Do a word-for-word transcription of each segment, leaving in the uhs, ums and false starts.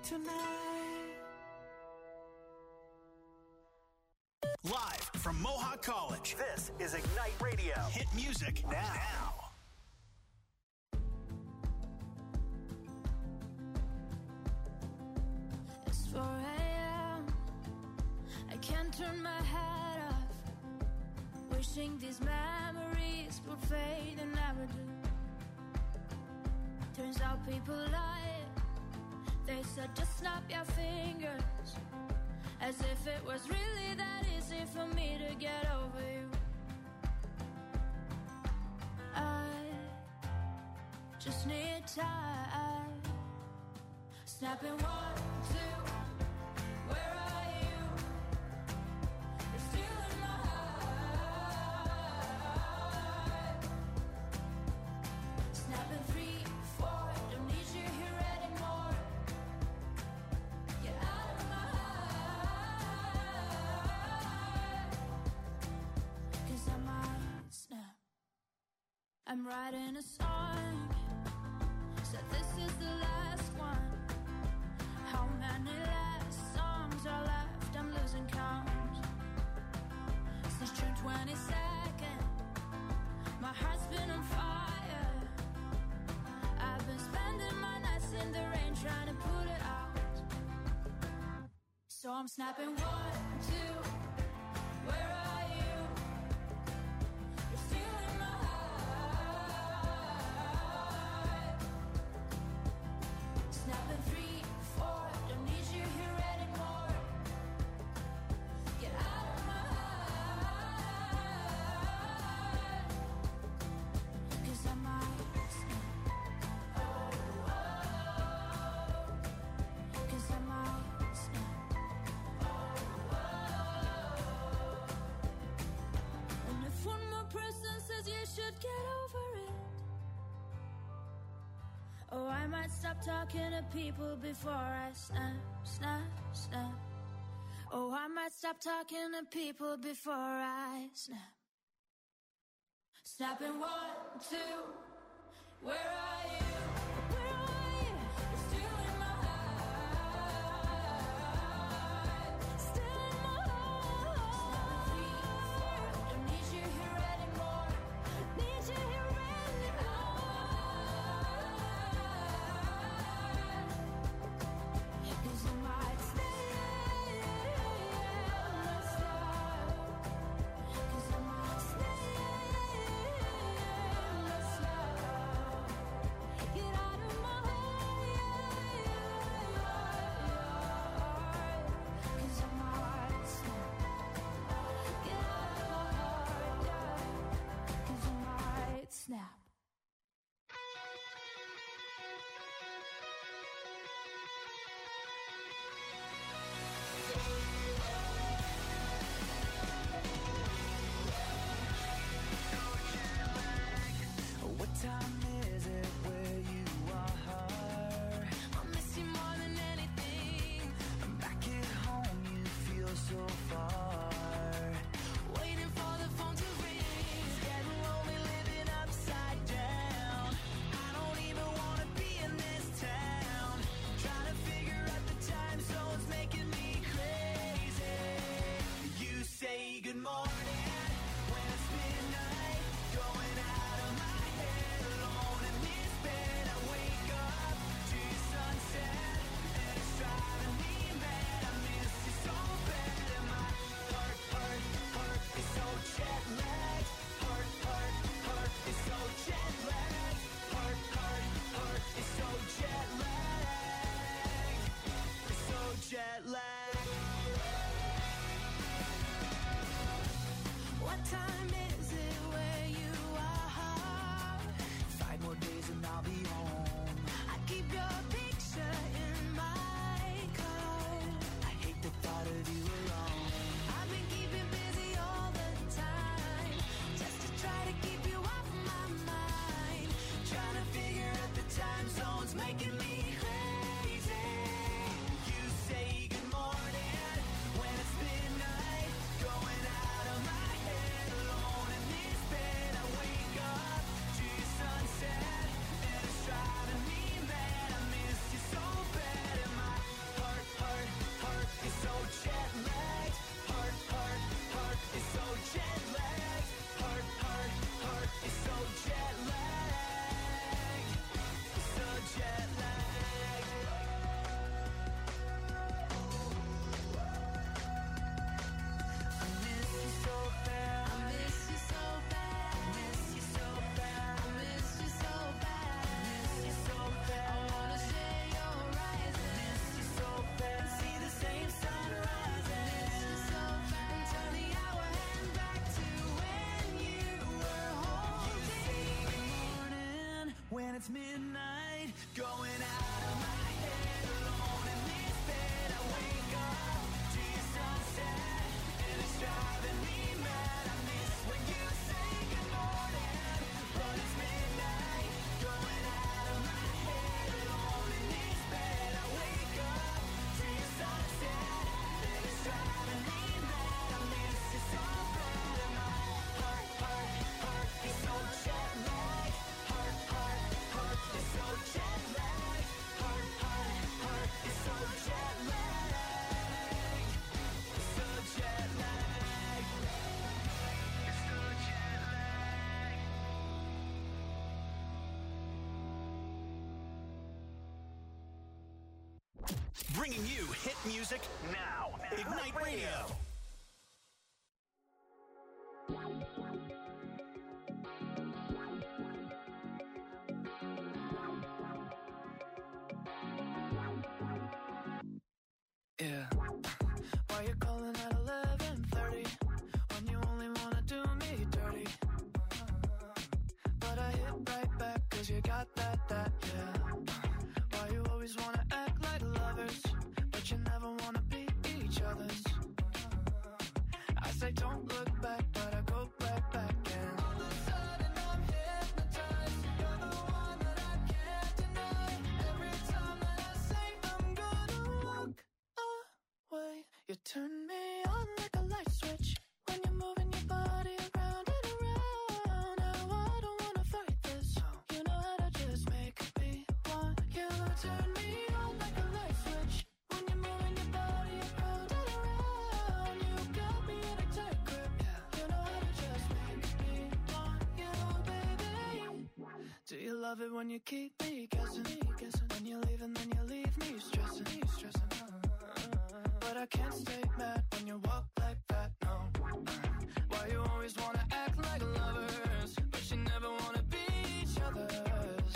tonight. Live from Mohawk College, this is Ignite Radio. Hit music now. now. It's four a.m. I can't turn my head off. Wishing these memories would fade and never do. Turns out people lie. They said just snap your fingers, as if it was really that easy for me to get over you. I just need time. Snapping one, two, where are you? You're still in my heart. Snapping three, four, don't need you here anymore. Get out of my heart. Cause I might snap. I'm writing a song. Said this is the last one. How many last songs are left? I'm losing count. Since June twenty-second, my heart's been on fire. I've been spending my nights in the rain trying to put it out. So I'm snapping one, two, where are you? You're still in my heart. Snapping three, four, don't need you here anymore. Get out of my heart. Cause I might snap. Oh, oh. Cause I might snap. Oh, oh. And if one more person says you should get over it, oh, I might stop talking to people before I snap, snap, snap. Oh, I might stop talking to people before I snap. Snapping one, two, where are you? Where are you? You're still in my heart. Still in my heart. Snapping three, four, don't need you here anymore. Need you here anymore. Cause I might stay, let's stop. Cause I might stay, let's stop. Get out of my heart. Cause I might snap. Get out of my heart, yeah. Cause I might snap. What time is it where you are? I miss you more than anything. Back at home you feel so far. Waiting for the phone to ring. Getting lonely living upside down. I don't even wanna be in this town. Trying to figure out the time zones making me crazy. You say good morning when it's midnight. Going out of my head alone in this bed. I wake up to your sunset and it's driving me mad. I miss you so bad and my heart, heart, heart is so jet lagged. Heart, heart, heart is so jet lagged. Heart, heart, heart is so jet lagged. It's so jet lagged. it's midnight, going out of my head, alone in this bed. I wake up to your sunset, and it's driving me mad. I miss when you say good morning, but it's midnight, going out of my head, alone in this bed. I wake up to your sunset, and it's driving me mad. I miss you so bad, and my heart, heart, heart is so jet lagged. Heart, heart, heart is so jet lagged. Heart, heart, heart is so jet lagged. It's so jet lagged. It's so jet lagged. Bringing you hit music now. Ignite Radio. Yeah. Why you calling at eleven thirty when you only wanna do me dirty? But I hit right back 'cause you got that, that, yeah. Why you always wanna act like lovers, but you never wanna be each other's? I say don't look back, but I go right back and all of a sudden I'm hypnotized. You're the one that I can't deny. Every time that I say I'm gonna walk away, you turn me on like a light switch when you're moving your body around and around. Now I don't wanna fight this. You know how to just make me want you. Turn me on like a light switch when you're moving your body around and around. You got me in a tight grip. You know how to just make me want you, baby. Do you love it when you keep me guessing? When you leave and then you leave me stressing, stressing. But I can't stay mad when you walk like that, no. Why you always wanna act like lovers, but you never wanna be each other's?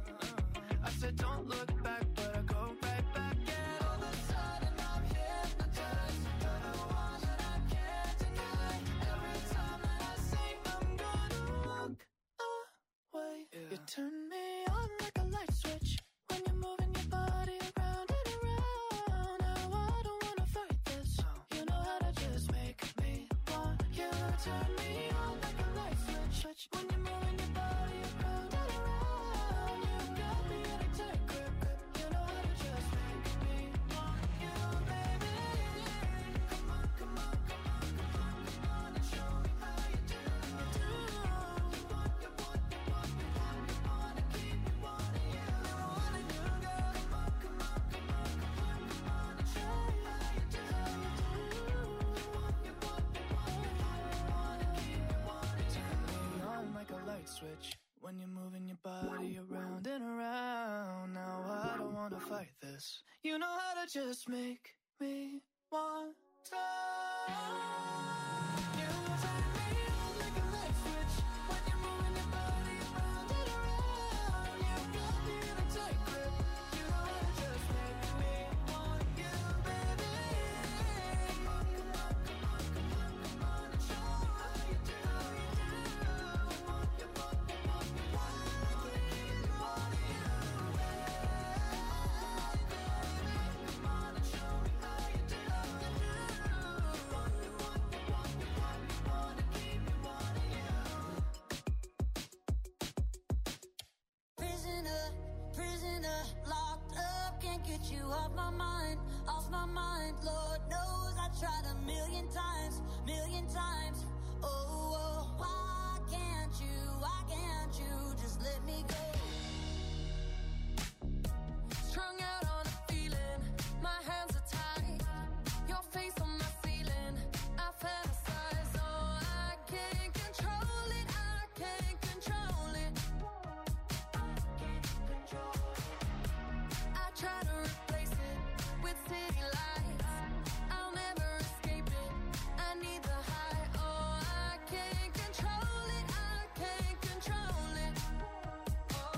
I said don't look back, but I go right back, and all of a sudden I'm hypnotized. You're the one that I can't deny. Every time that I say I'm gonna walk away, you turn me on like a light switch when you're moving your body around and around. Now I don't wanna fight this. You know how to just make me want you. Turn me on like a light switch when you're moving your body around and around. You got me in a tight grip. You know how to just make me want you, baby. Come on, come on, come on, come on, come on, and show me how you do. Do you want, you want, you want, you want, you want to keep me wanting you. I wanna do, girl. Come on, come on, come on, come on, come on, and show me how you do. You want, you want, you want, you want, you want to keep me wanting you. Turn me on like a light switch when you're moving your body around and around. Now I don't wanna fight this. You know how to just make me want to. You turn me on like a light switch when you're moving your body around and around. You got me in a tight grip. You know how to just make me want you, baby. Come on, come on, come on, come on, come on, and show me how you do. You want, you want, you want, you want, you want to keep me wanting you. Come on and show me how you do. You want, you want, you want, you want, you want to keep me wanting you. Prisoner, prisoner, locked up, can't get you off my mind, off my mind. Lord knows I tried a million times, million times. Oh, oh, why can't you, why can't you just let me go? Strung out on a feeling, my hands are tied, your face on my ceiling, I fantasize. Oh, I can't control it, I can't control it. I try to replace it with city lights. I'll never escape it. I need the high. Oh, I can't control it. I can't control it. Oh,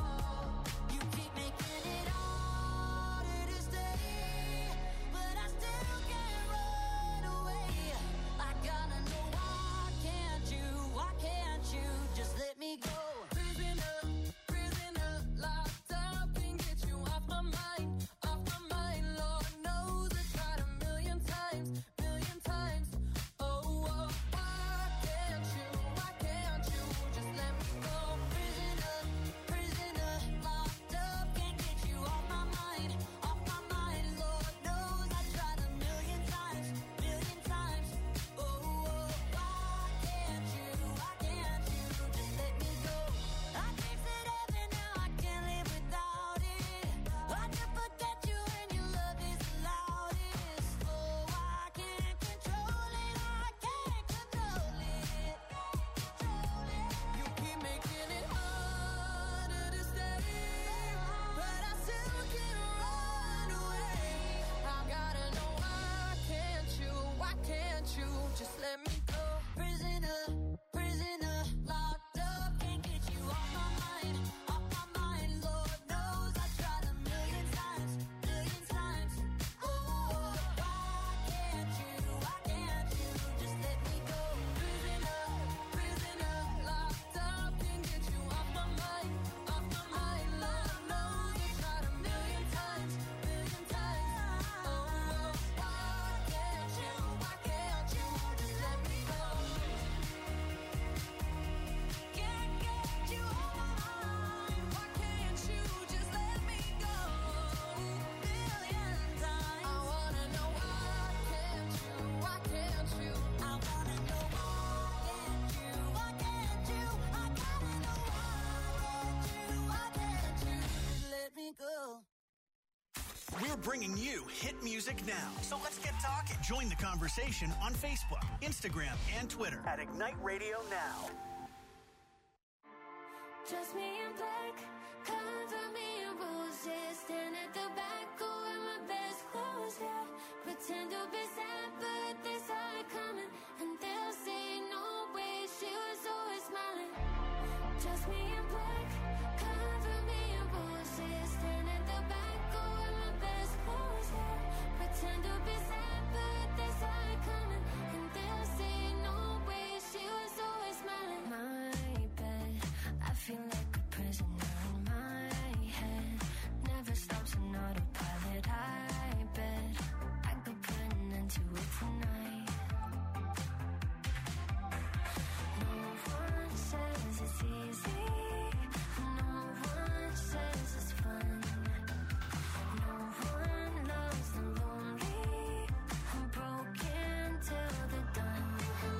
let me go. Prisoner, prisoner, locked up, can't get you off my mind, off my mind. Lord knows I tried a million times, million times. Oh, why can't you, why can't you just let me go? Prisoner, prisoner, locked up, can't get you off my mind, off my mind. Lord knows I tried a million times, million times. Oh, why can't you, why can't you just let me go? Can't get you off my mind. Why can't you just let me go? Million times. I wanna know why can't you? Why can't you? I wanna know why can't you? Why can't you? I gotta know why can't you? Why can't you just let me go? We're bringing you hit music now. So let's get talking. Join the conversation on Facebook, Instagram, and Twitter at Ignite Radio Now. Dress me in black, cover me in roses. Stand at the back, go in my best clothes, yeah. Pretend to be sad, but they saw it coming. And they'll say, no way, she was always smiling. Dress me in black, cover me in roses. Stand at the back, go in my best clothes, yeah. Pretend to be sad, but they saw it coming. And they'll say, no way, she was always smiling. My bed, I feel like a prisoner in my head. Never stops an autopilot. I bet I could put an end to it tonight. No one says it's easy. No one says it's fun. No one loves the lonely. I'm broken till they're done.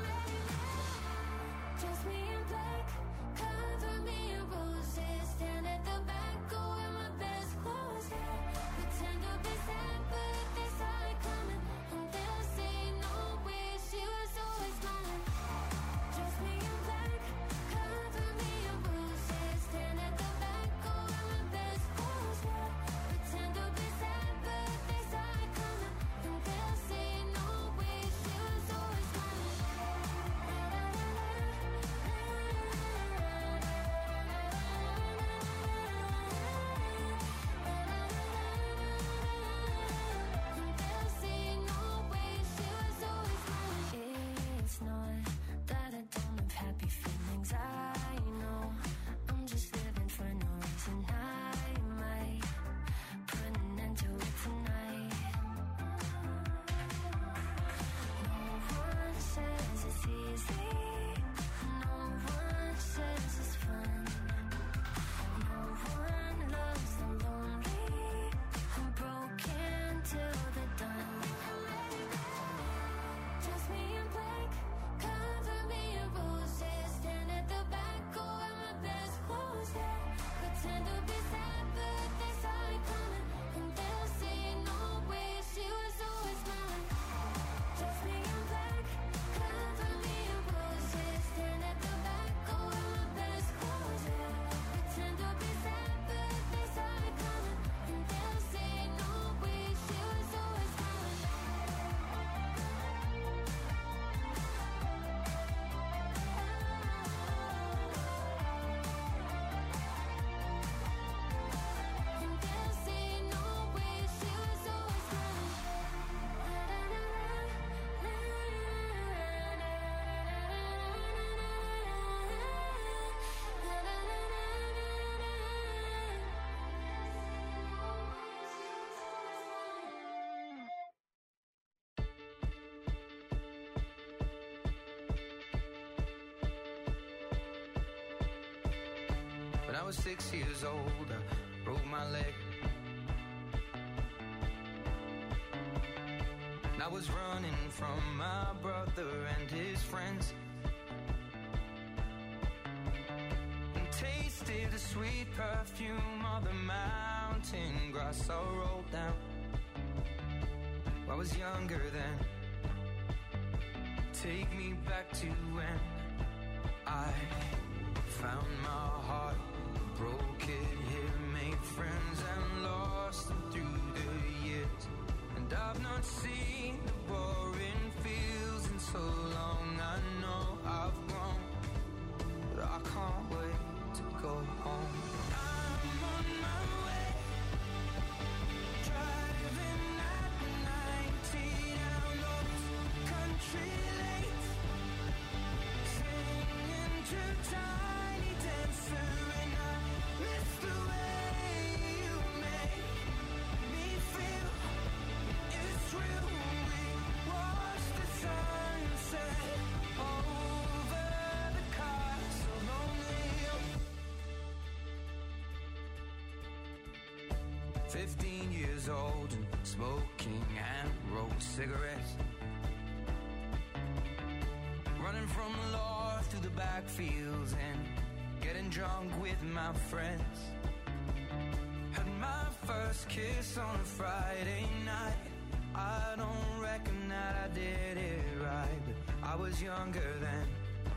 Dress me in black, cover me in roses. Stand at the back, go in my best clothes, yeah. Pretend to be sad, but they saw it coming. And they'll say, no way, she was always smiling. Dress me in black, cover me in roses. Stand at the back, go in my best clothes, yeah. Pretend to be sad, but they saw it coming. And they'll say, no way, she was always smiling. It's not that I don't have happy feelings, I know. I'm just living for no reason. I might put an end to it tonight. No one says it's easy. No one says it's fun. No one loves the lonely. I'm broken till they're done. Dress me in black, cover me in roses. Stand at the back, go in my best clothes, yeah. Pretend to be sad, but they saw it coming. And they'll say, no way, she was always smiling. Dress me in black, cover me in roses. Stand at the back, go in my best clothes, yeah. Pretend to be sad, but they saw it coming. And they'll say, no way, she was always smiling. And they'll say, no way, she was always When I was six years old, I broke my leg. And I was running from my brother and his friends. And tasted the sweet perfume of the mountain grass I rolled down. I was younger then. Take me back to when I found my heart, broke it here, made friends and lost them through the years. And I've not seen the boring fields in so long fifteen years old and smoking and rolled cigarettes. Running from the law through the backfields and getting drunk with my friends. Had my first kiss on a Friday night. I don't reckon that I did it right, but I was younger then.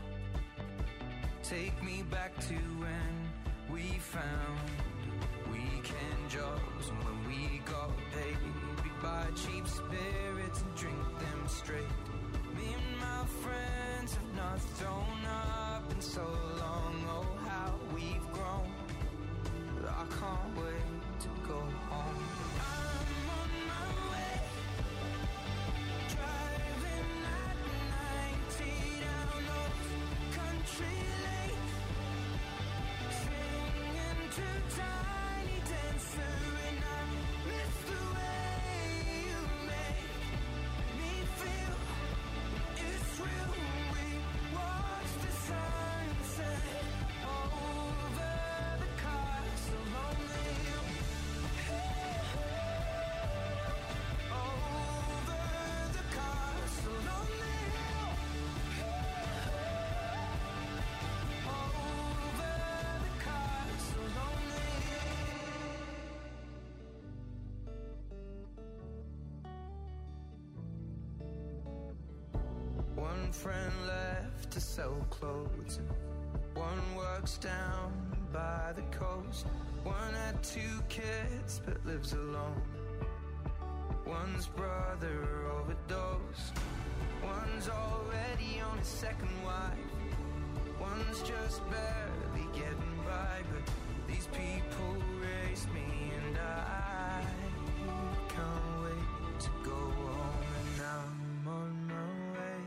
Take me back to when we found weekend jobs, and when we got paid, we'd buy cheap spirits and drink them straight. Me and my friends have not thrown up in so long. Oh, how we've grown. But I can't wait to go home. I'm on my way, driving at ninety down those country lanes, singing to Tiny Dancer, and I miss the way you make me feel. It's real. We watch the sunset over the castle on the hill. Over the castle on the hill. Over the castle on the hill. One friend left to sell clothes, and one works down by the coast. One had two kids but lives alone. One's brother overdosed. One's already on his second wife. One's just barely getting by, but these people raised me, and I can't wait to go home. And I'm on my way.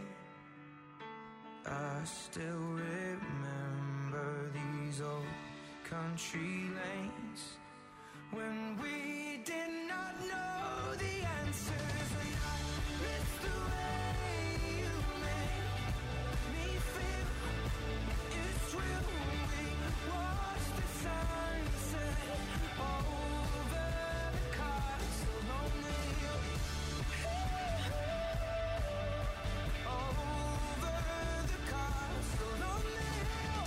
I still remember these old country lanes when we did not know the answers, and I miss the way you make me feel. It's real. We watch the sunset over the castle on the hill. Over the castle on the hill.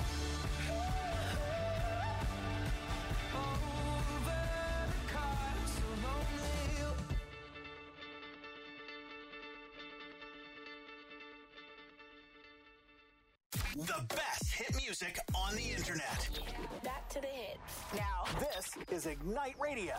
Over the castle on the hill. The best hit music on the internet. Back to the hits. Now, this is Ignite Radio.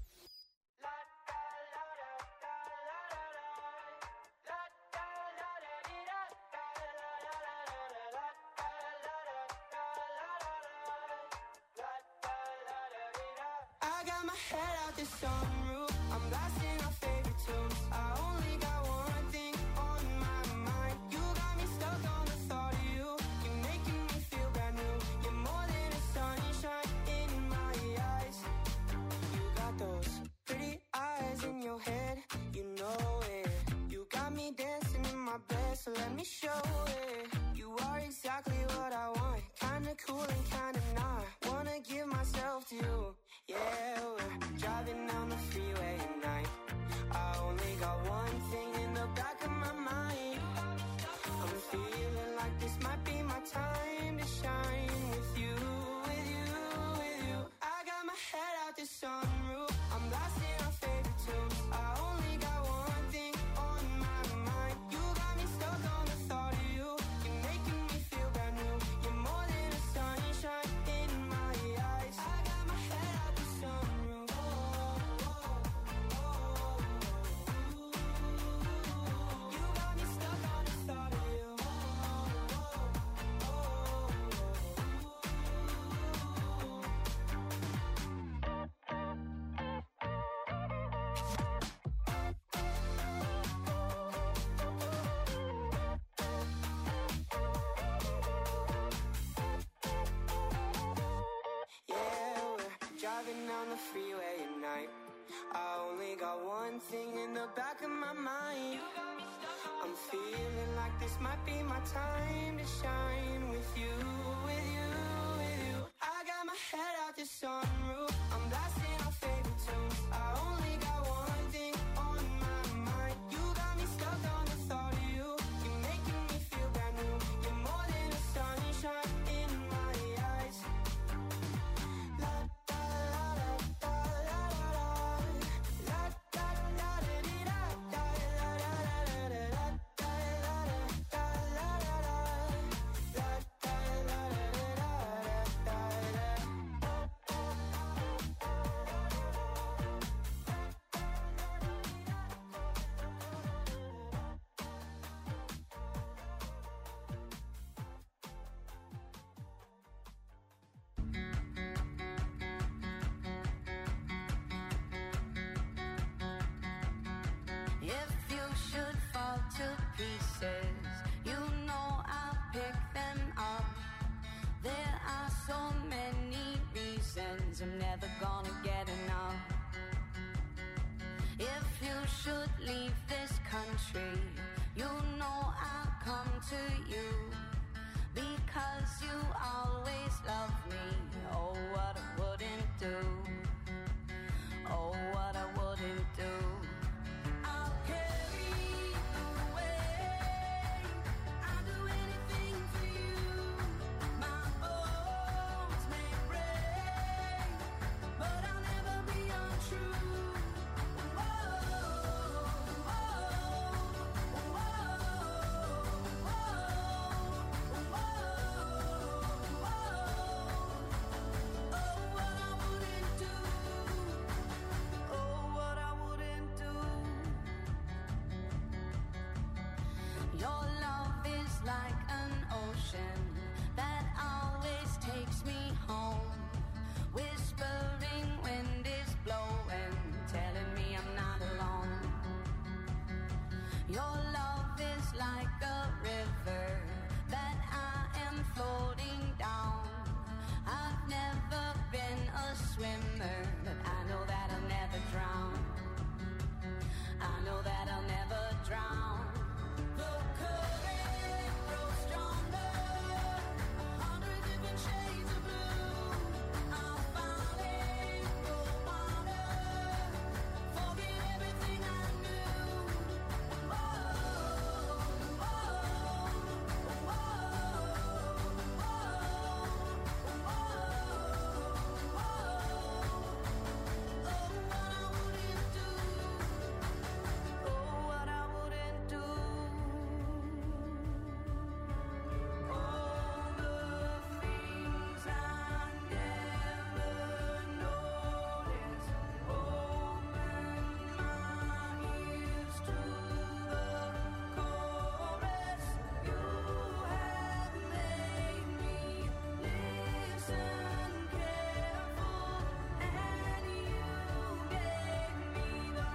I got my head out the sunroof. I'm blasting our favorite tunes. I only got one thing on my mind. You got me stuck on the thought of you. You're making me feel brand new. You're more than a sunshine in my eyes. You got those pretty eyes in your head. You know it. You got me dancing in my bed, so let me show it. You are exactly what I want. Kinda cool and kinda not. Wanna give myself to you. Yeah, we're driving down the freeway at night. I only got one thing in the back of my mind. I'm feeling like this might be my time to shine with you, with you, with you. I got my head out the sunroof. I'm blasting our favorite tunes. I only got one thing on my mind. You got me stuck on the thought of you. You're making me feel brand new. You're more than a sunshine in my eyes. I got my head out the sunroof. Oh, oh, oh, oh. You got me stuck on the thought of you. Oh, oh, yeah, we're driving down the freeway at night. I only got one thing in the back of my mind. I'm feeling like this might be my time to shine with you, with you, with you. I got my head out the sunroof. I'm blasting our favorite tunes. I should leave this country, you know I'll come to you, because you always love me. Oh, what I wouldn't do. Oh, what I wouldn't do. I'll carry you away. I'll do anything for you. My bones may break, but I'll never be untrue. Your love is like an ocean that always takes me home. Whispering wind is blowing, telling me I'm not alone. Your love is like a river that I am floating down. I've never been a swimmer, but I know that I'll never drown. I know that I'll never drown. The current grows stronger, a hundred different shades of blue. I'll finally go water, forget everything I knew. Whoa, whoa, whoa, whoa, whoa, what I wouldn't do. Oh, what I wouldn't do. All the things I never noticed. Open my ears to the chorus. You have made me listen careful, and you gave me the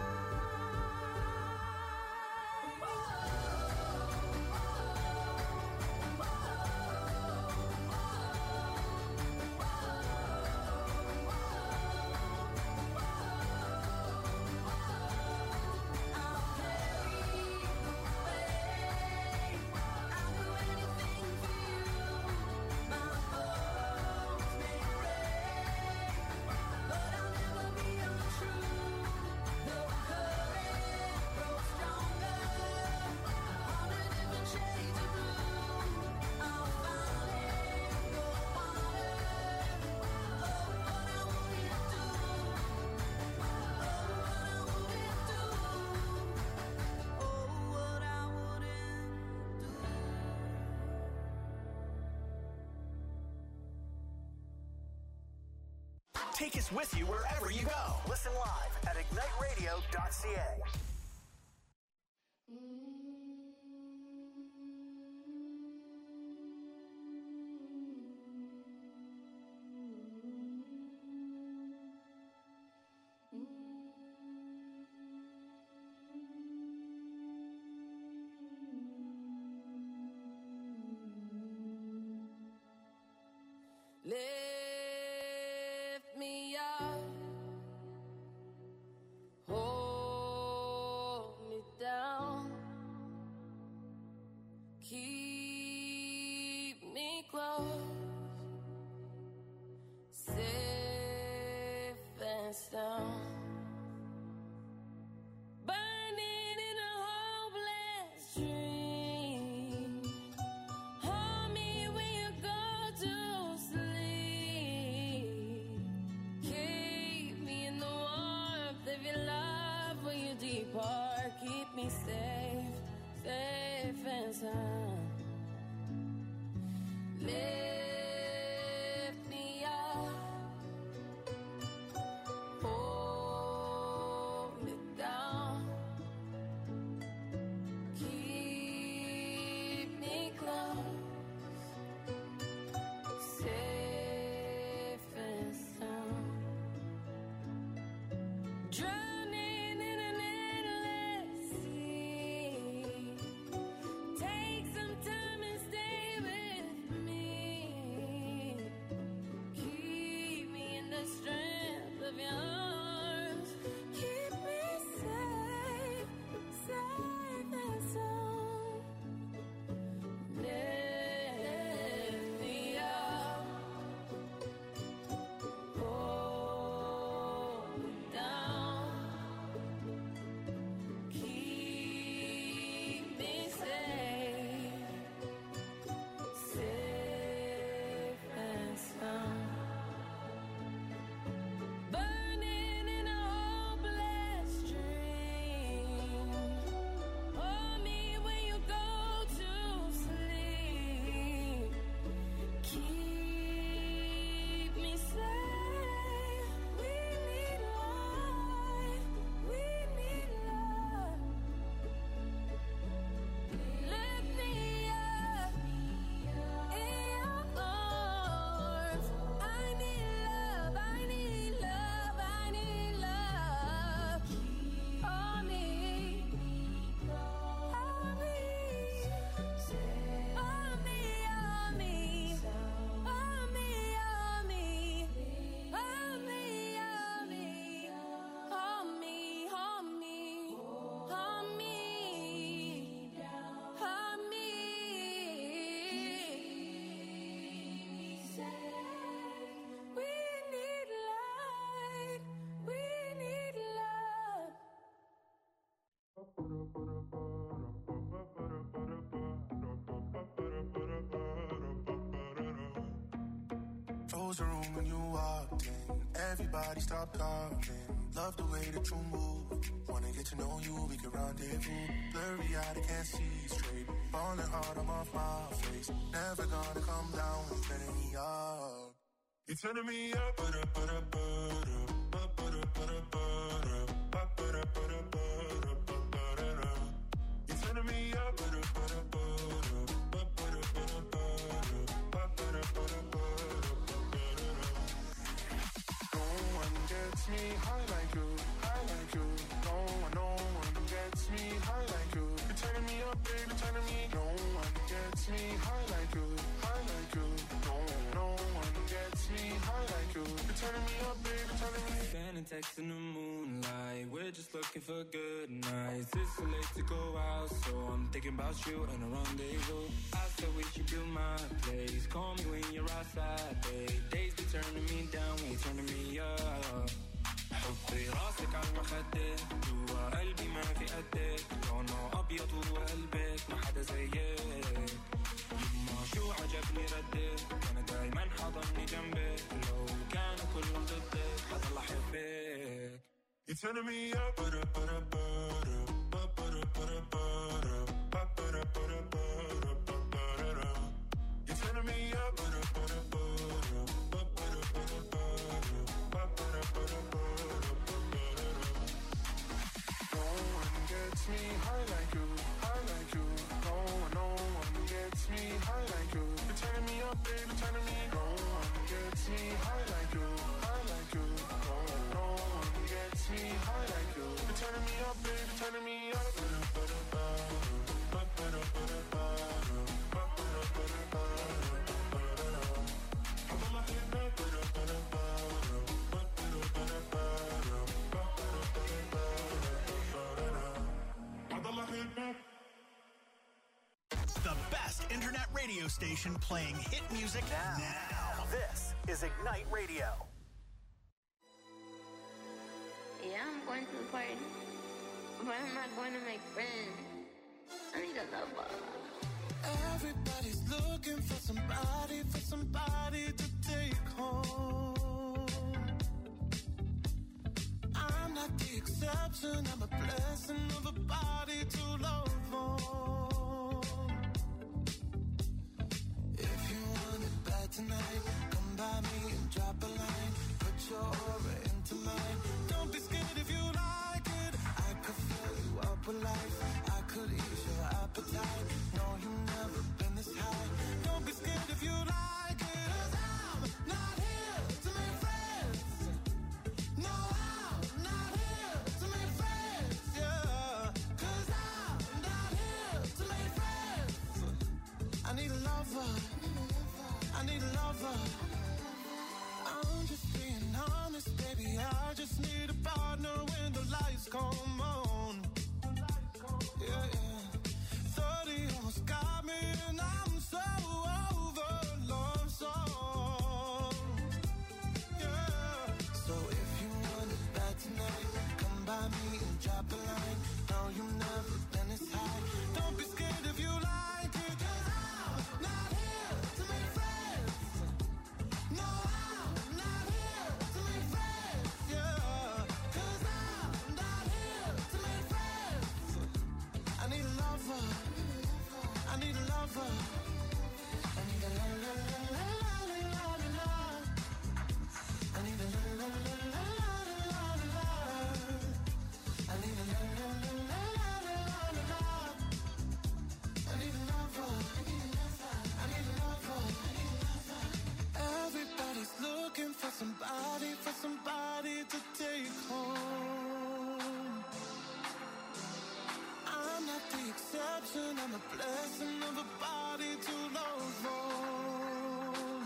Take us with you wherever you go. Listen live at ignite radio dot c a. Lift me up, hold me down, keep me close, safe and sound. Burning in a hopeless dream. Hold me when you go to sleep. Keep me in the warmth of your love when you depart. Keep me safe, safe and sound. Lift me up, hold me down, keep me close, safe and sound. Drowning in an endless sea. Take some time and stay with me. Froze the room when you walked in. Everybody stopped talking. Love the way that you move. Wanna get to know you, we can rendezvous. Blurry eyed, I can't see straight. Falling hard, I'm off my face. Never gonna come down when you're turning me up. You're turning me up, but up, but up, but up, but up, but up, but up, but up, but up, but up, but up. You're turning me up, but up, but up, but up, but up, but up, but up, but up. No one gets me high like you, high like you. No one, no one gets me high like you. You're turning me up, baby, turning me. No one gets me high like you, high like you. No, no one gets me high like you. You're turning me up, baby, turning me. Sending texts in the moonlight. We're just looking for good nights. It's so late to go out, so I'm thinking about you and a rendezvous. I said we should do my place. Call me when you're outside, babe. Days be turning me down, when you're turning me up. حطي راسك على المخدة جوا قلبي ما في قدك لونه أبيض وقلبك ما حدا زيك يما شو عجبني ردك أنا دايما حضني جنبك لو كانوا كلهم ضدك حضل أحبك. You're turning me up, but up, but up, but up, but up, but up, but up, but up, but up, but up, but up. You're turning me up, but up, but up, but up, but up, but up, but up, but up. No one gets me high like you, high like you. No one, no one gets me high like you. You're turning me up, baby, turning me. No one gets me high like you, high like you. No, no one gets me high like you. You're turning me up, baby, turning me up. The best internet radio station playing hit music now. now. This is Ignite Radio. Yeah, I'm going to the party, but I'm not going to make friends. I need a lover. Everybody's looking for somebody, for somebody to take home. I'm not the exception, I'm a blessing of a body to love on. If you want it bad tonight, come by me and drop a line. Put your aura into mine. Don't be scared if you like it. I could fill you up with life. I could ease your appetite. No, you've never been this high. Don't be scared if you like it. 'Cause I'm not here to make friends. No, I'm not here to make friends. Yeah, 'cause I'm not here to make friends. I need a lover. I need a lover. I'm just being honest, baby. I just need a partner when the lights come on. Yeah, yeah. thirty almost got me, and I'm so over love song. Yeah. So if you want it bad tonight, come by me and drop a line. No, you've never been this high. Don't be scared if you like it. 'Cause I'm not here to make friends. No, I'm not here to make friends. Yeah. 'Cause I'm not here to make friends. I need a lover. I need a lover. I need a la la la la la la la la. I need a la la la la la la la la. I need a la la la la la la la la. I need a lover. I need a lover. I need a lover. I need a lover. Everybody's looking for somebody, for somebody to take home. I'm not the exception, I'm a blessing of a body to love on.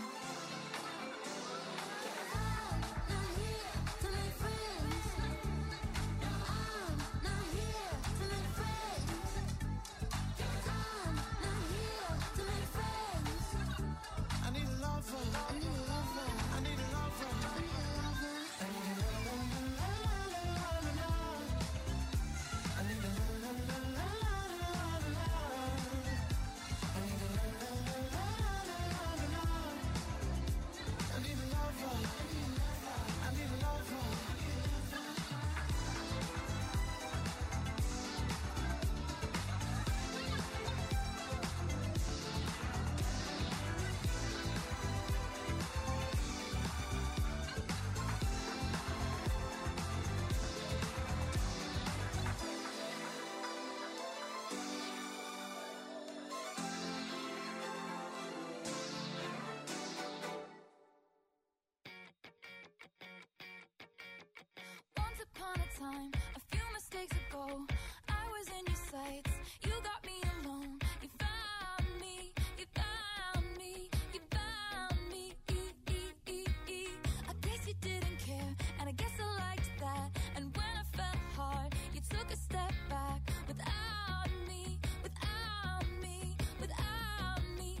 I'm not here to make friends. No, I'm not here to make friends. I'm not here to make friends. I need a lover. I need a lover. I need a lover. I need a lover. I need a la la la la la la la. I need a la la la la la la la. I time. A few mistakes ago, I was in your sights. You got me alone. You found me. You found me. You found me. I guess you didn't care, and I guess I liked that. And when I felt hard, you took a step back without me, without me, without me.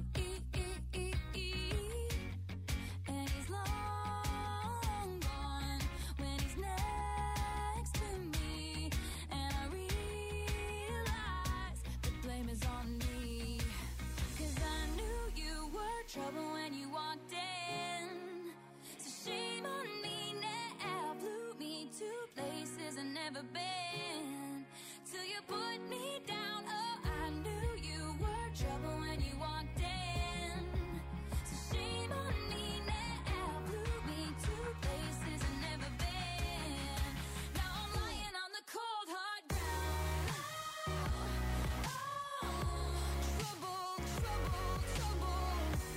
And he's long gone when he's next to me. And I realize the blame is on me. 'Cause I knew you were trouble when you walked in. So shame on me now, blew me to places I've never been. Till you put me down, oh, I knew you were trouble when you walked in. So shame on me now, blew me to places I've never been. Now I'm lying on the cold hard ground. Oh, trouble, trouble, trouble.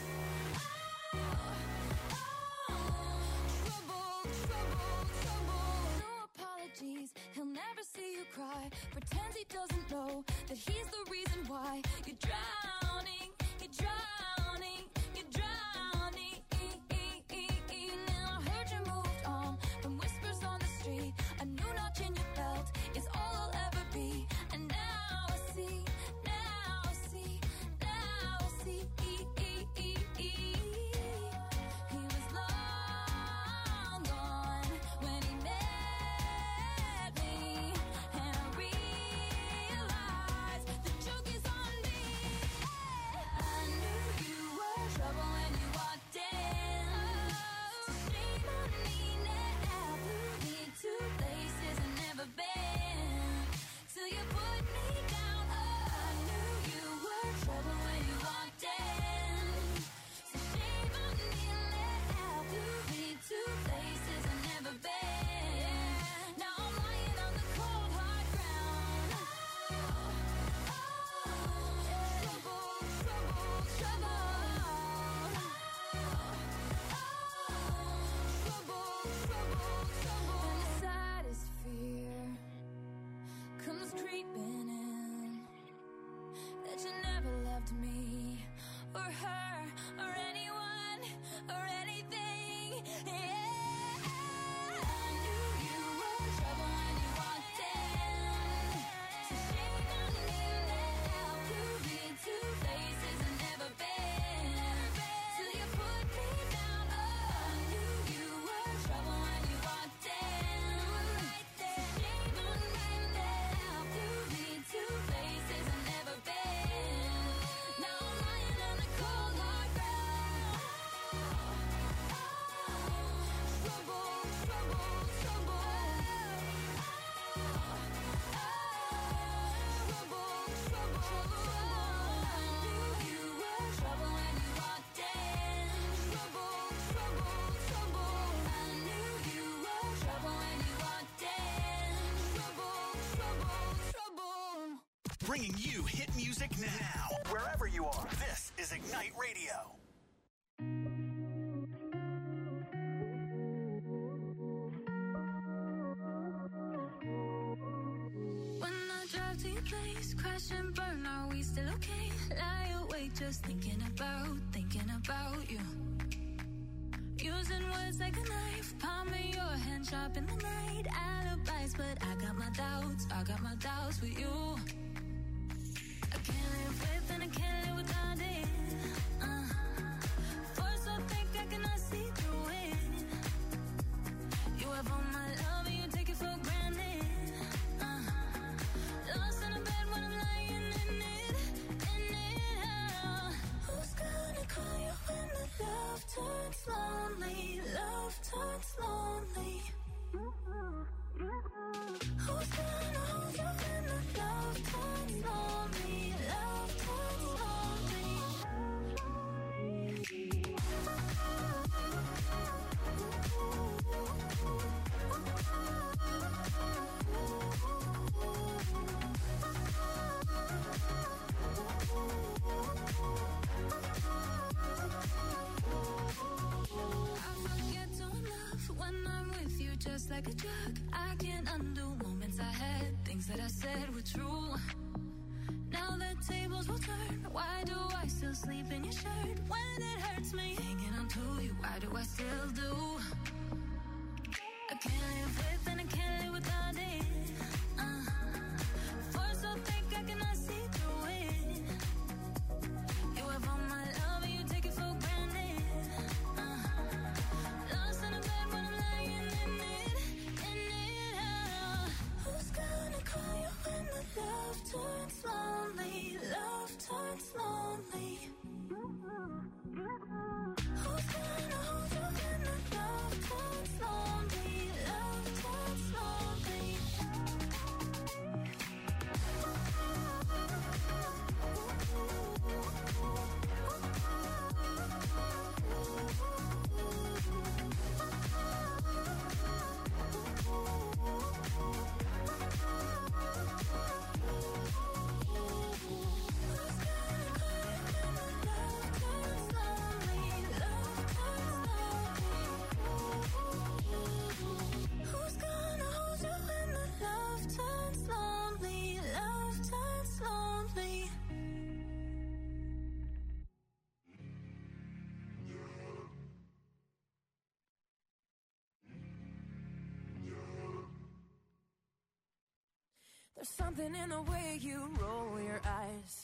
Trouble, trouble, trouble. No apologies, he'll never see you cry. Pretends he doesn't know that he's the reason why you're drowning, you're drowning, you're drowning. Now I heard you moved on from whispers on the street. A new notch in your belt is all I'll ever be. And now I see, now I see, now I see. He was long gone when he met me. And I realized the joke is on me. I knew you were trouble when you walked in. So shame on me now, blew me to places I've never been. Till you put me down, oh, I knew you were trouble when you walked in. So shame on me now, blew me to places I've never been. Now I'm lying on the cold hard ground. Trouble, trouble, trouble. Trouble, trouble, trouble. And the saddest fear comes creeping in, that you never loved me or her or anyone or anything. Yeah, I knew you were trouble when you walked in. So shame on me now, blew me to places I've never been. Till you put me down, oh, I knew you were trouble when you walked in. So shame on me now, blew me to places I've never been. Now I'm lying on the cold hard ground. Trouble, trouble, trouble. Trouble, trouble, trouble. I knew you were trouble when you walked in. Trouble, trouble, trouble. I knew you were trouble when you walked in. Trouble, trouble, trouble. Bringing you hit music now, wherever you are. This is Ignite Radio. When I drive to your place, crash and burn, are we still okay? Lie awake just thinking about, thinking about you. Using words like a knife, palm of your hand sharp in the night. Alibis, but I got my doubts, I got my doubts with you. I can't live with and I can't live without it. Uh, force so thick I cannot see through it. You have all my love and you take it for granted. Uh, lost in a bed when I'm lying in it, in it. Uh, who's gonna call you when the love turns lonely? Love turns lonely. Who's gonna hold you when the love turns lonely? Love turns lonely. just like a drug. I can't undo were true. Now the tables will turn. Why do I still sleep in your shirt when it hurts me? Hanging on to you, why do I still do? I can't live with and I can't live without it. Uh, force so thick I cannot see through it. You have all my love and you take it for granted. Uh, lost in a bed when I'm lying in it, in it. Uh, who's gonna call you when the love turns lonely? Love turns lonely. Who's gonna hold you when the love turns lonely? Love turns lonely. Who's gonna hold you when the love turns lonely? Love turns lonely. There's something in the way you roll your eyes.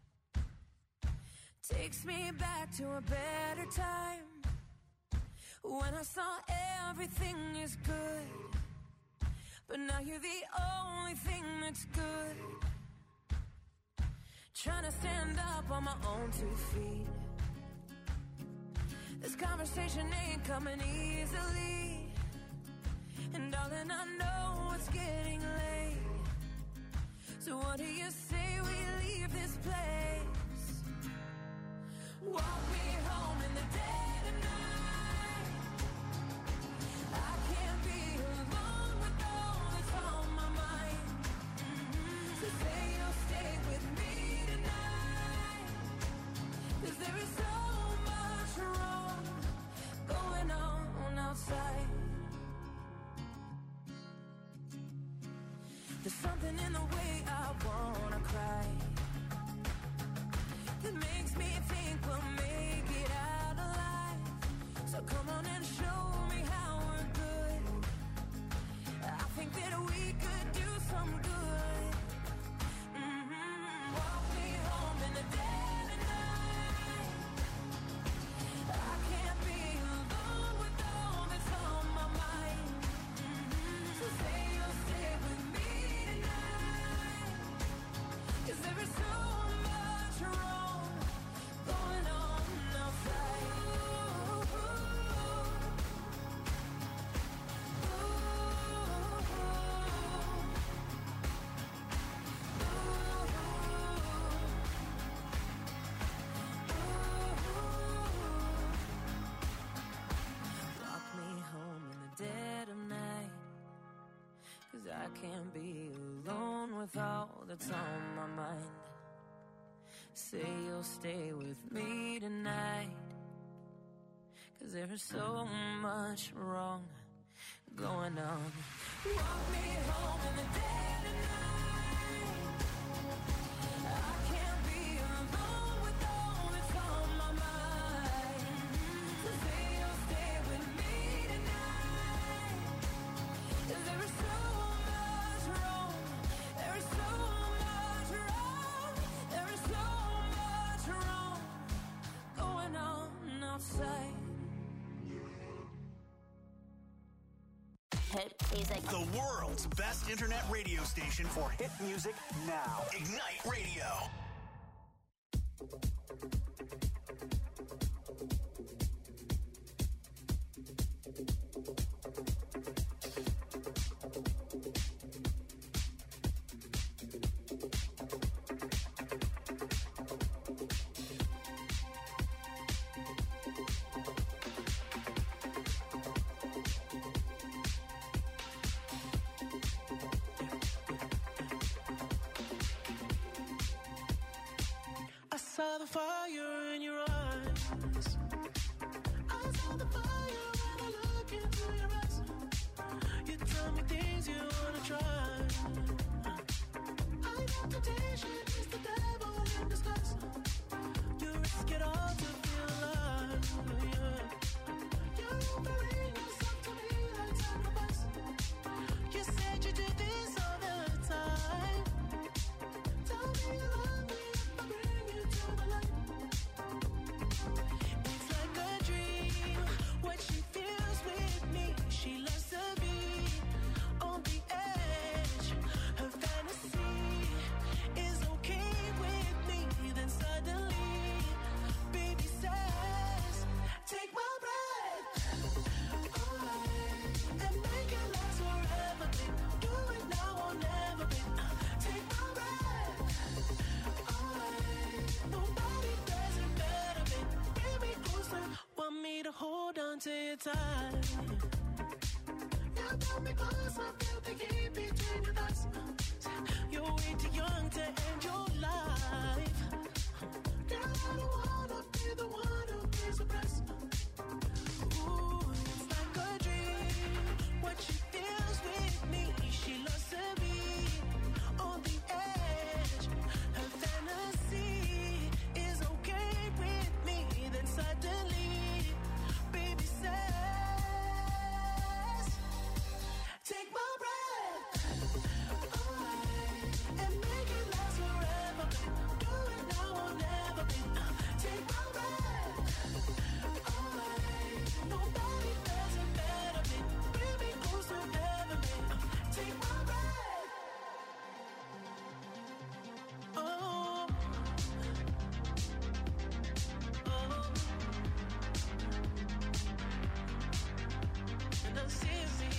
Takes me back to a better time when I saw everything is good, but now you're the only thing that's good. Trying to stand up on my own two feet. This conversation ain't coming easily, and darling, I know it's getting late. So what do you say we leave this place? Walk me home in the dead of night. I can't be alone with all that's on my mind. Mm-hmm. So say you'll stay with me tonight, 'cause there is so much wrong going on outside. There's something in the way I wanna cry that makes me think we'll make it out alive. So come on and show me how we're good. I think that we could do some good. Mm-hmm. Walk me home in the dead of night. I can't be alone with all that's on my mind. Mm-hmm. So say you'll stay with me tonight, 'cause there is so much wrong going on outside. Ooh, ooh, Lock me home in the dead of night, 'cause I can't be alone with all that's on my mind. Say you'll stay with me tonight, 'cause there is so much wrong going on. Walk me home in the dead of night. I can't be alone with all that's on my mind. So say you'll stay with me tonight, 'cause there is so much wrong. There is so much wrong. There is so much wrong going on outside. Hit music. The world's best internet radio station for hit music now. Ignite Radio. I saw the fire in your eyes. I saw the fire when I look into your eyes. You tell me things you wanna try. I temptation is the devil in disguise. You risk it all to feel alive, yeah. You're offering yourself to me like sacrifice. You said you do this all the time. Tell me you love me if I bring you to the light. It's like a dream, what she feels with me. She loves to be on the edge. Her fantasy is okay with me. Then suddenly, baby says, take my breath away and make it last forever, babe. Do it now or never, babe. Take my breath away. Nobody does it better, babe. Bring me closer, want me to hold on to your tight. You got me close, I feel the heat between your thighs. You're way too young to end your life. Girl, I don't wanna be the one who pays the price. Ooh, it's like a dream, what she feels with me. She loves to be on the edge. Her fantasy is okay with me. Then suddenly, baby says, take my breath away and make it last forever, babe. Do it now or never, babe. Take my breath away. Nobody does it better, babe. Bring me closer, ever, babe. Take my breath. Oh, oh, and I'm serious.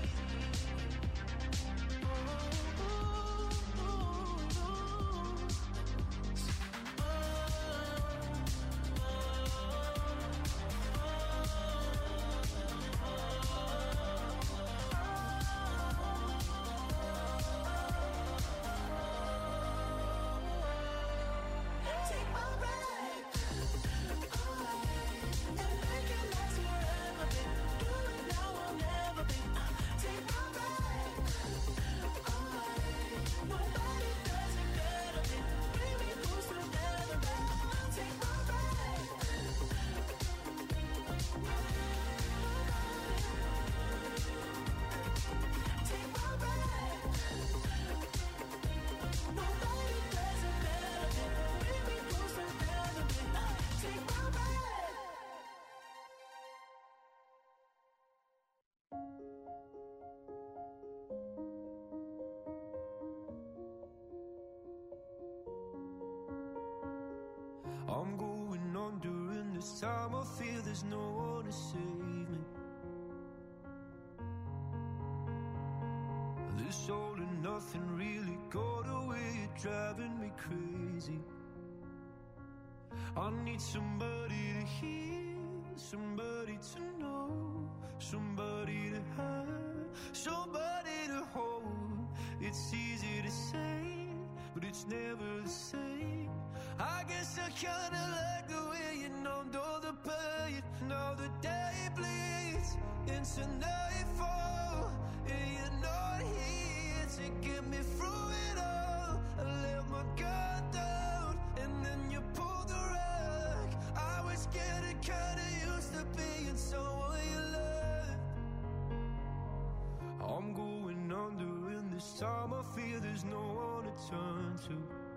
Take my breath away and make it last forever, babe. Do it now or never, babe. Take my breath away. Nobody does it better, babe. Bring me closer, ever, babe. Take my breath. Take my breath. Nobody does it better, babe. Bring me closer, ever, babe. Take my breath. I'm going under, and this time I feel there's no one to save me. This all and nothing really got away, you're driving me crazy. I need somebody to hear, somebody to know, somebody to have, somebody to hold. It's easy to say, but it's never the same. I guess I kinda like the way you numbed all the pain. Now the day bleeds into nightfall, and you're not here to get me through it all. I let my guard down, and then you pulled the rug. I was getting kinda used to being someone you loved. I'm going under, and this time I feel there's no one to turn to.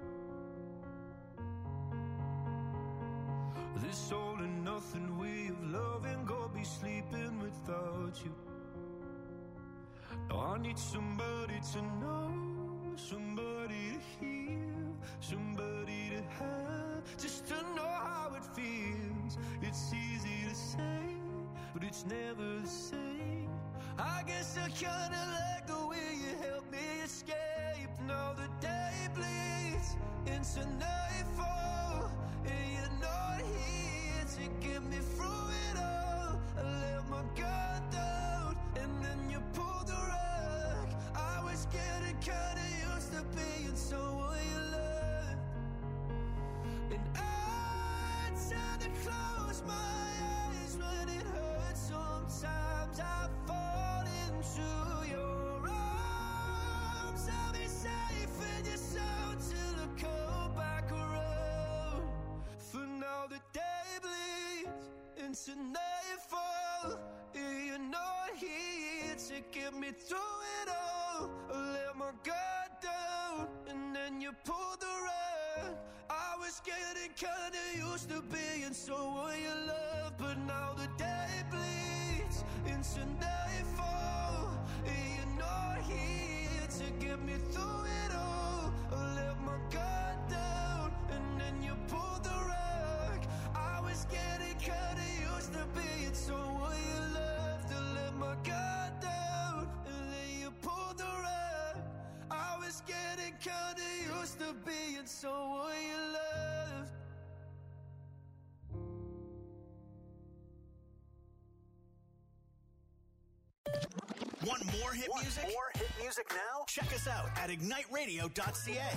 This all and nothing way of loving, go be sleeping without you. Now I need somebody to know, somebody to hear, somebody to have, just to know how it feels. It's easy to say, but it's never the same. I guess I kinda like the way you help me escape. Now the day bleeds into nightfall, and you're not here to get me through it all. I let my guard down, and then you pulled the rug. I was getting kinda used to being someone you loved. And I tend to close my eyes when it hurts. Sometimes I fall into your arms. arms, I'll be safe in your soul till I come back around. For now the day bleeds into nightfall. You're not here to get me through it all. I let my guard down and then you pulled the rug. I was getting kinda used to being someone you love, but now the day bleeds into nightfall. You're not here to get me through it all. I let my guard down and then you pulled the rug. I was getting kinda used to being someone you loved. I let my guard down and then you pulled the rug. I was getting kinda used to being someone you loved. Want more hit Want music? more hit music now? Check us out at ignite radio dot c a.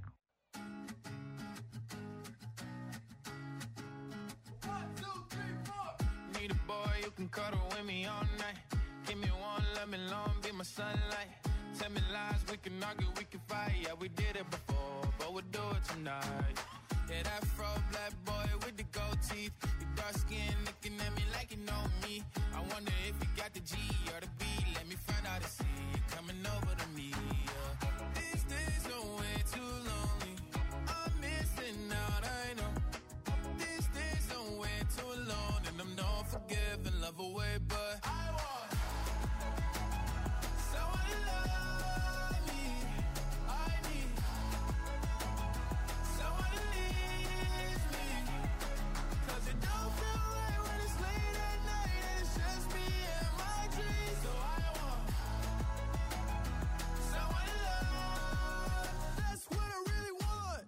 Need a boy you can cuddle with me all night. Give me one, let me long, be my sunlight. Tell me lies, we can argue, we can fight. Yeah, we did it before, but we'll do it tonight. Yeah, that fro black boy with the gold teeth. Your dark skin looking at me like you know me. I wonder if you got the G or the B. Let me find out and see you coming over to me. Yeah. These days are way too lonely. I'm missing out, I know. These days are way too alone, and I'm not forgiving, love away, but I want someone to love me. I need someone to leave me. Cause it don't feel right when it's late at night and it's just me and my dreams. So I want someone to love. That's what I really want.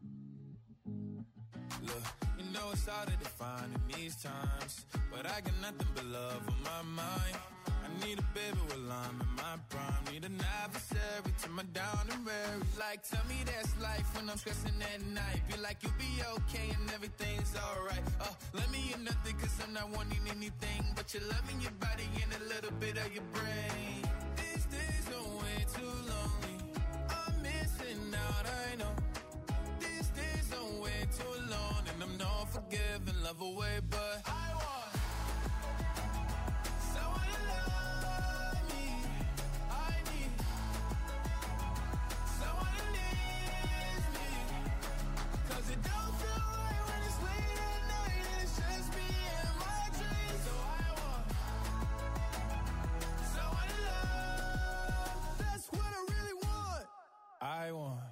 Look, you know it's hard to define in these times, but I got nothing but love on my mind. I need a baby while I'm in my prime. Need an adversary to my down and weary. Like, tell me that's life when I'm stressing at night. Be like, you'll be okay and everything's alright. Uh, let me in nothing cause I'm not wanting anything but your love in your body and a little bit of your brain. These days are way too lonely. I'm missing out, I know. These days are way too alone, and I'm not forgiving, love away, but I want someone to love me. I need someone to leave me. Cause it don't feel right when it's late at night and it's just me and my dreams. So I want someone to love. That's what I really want. I want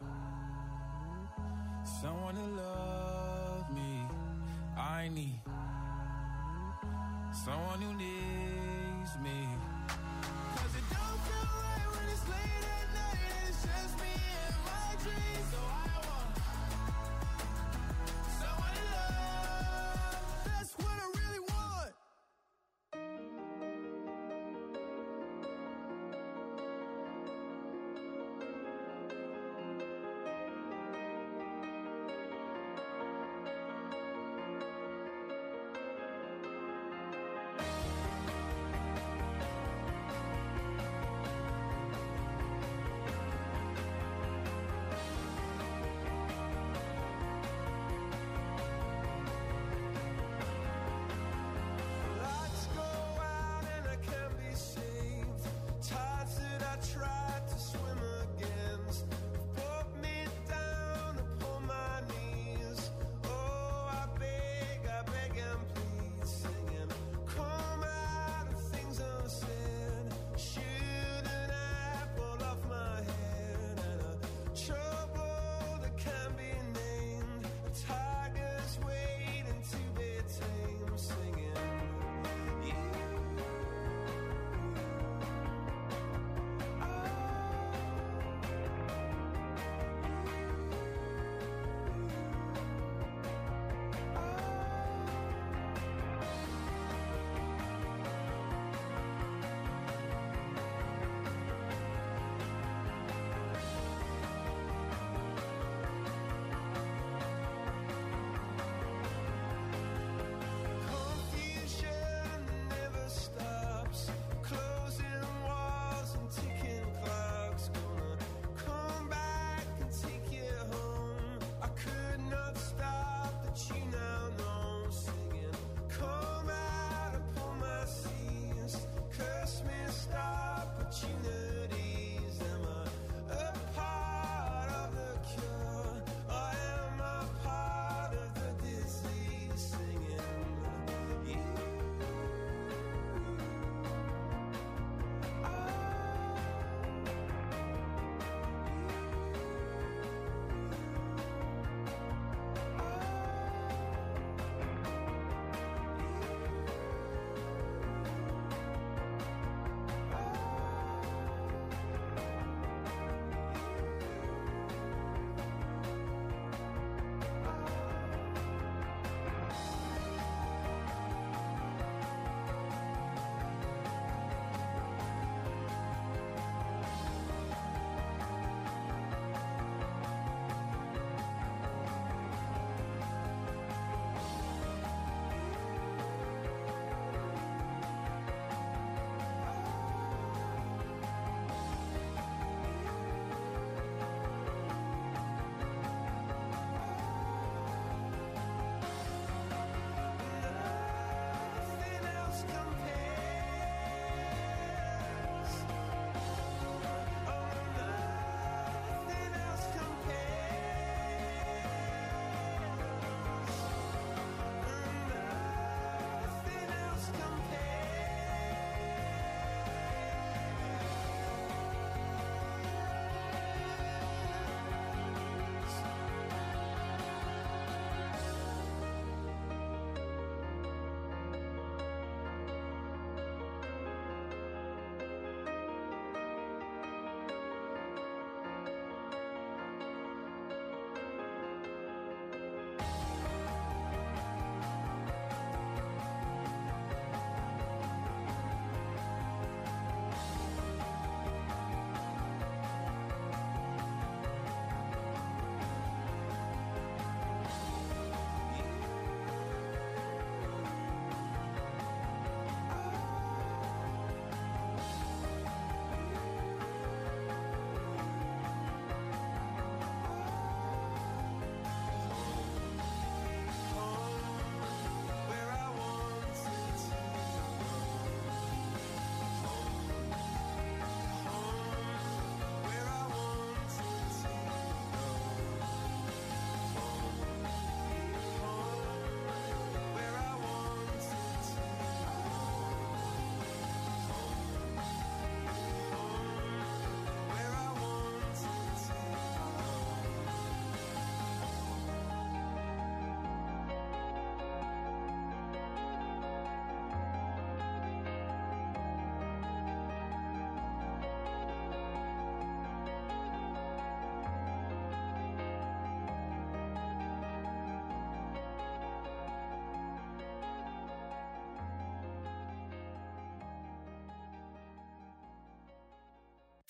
someone to love me. I need someone who needs me. Cause it don't feel right when it's late at night and it's just me and my dreams. So I want someone to love. That's what I really want.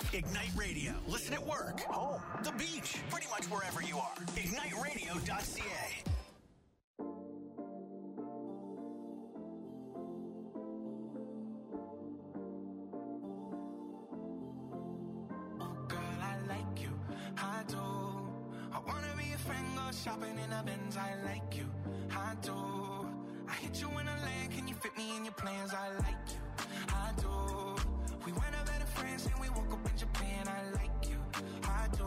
Ignite Radio. Listen at work, home, the beach, pretty much wherever you are. ignite radio dot c a. I do. I wanna be a friend, go shopping in a Benz. I like you. I do. I hit you in a land, can you fit me in your plans? I like you. I do. We went up better friends and we woke up in Japan. I like you. I do.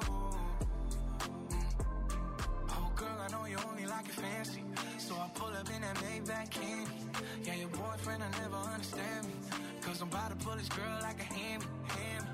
Mm. Oh girl, I know you only like it fancy, so I pull up in that Maybach candy. Yeah, your boyfriend, I never understand me, cause I'm about to pull this girl like a hammy, hammy.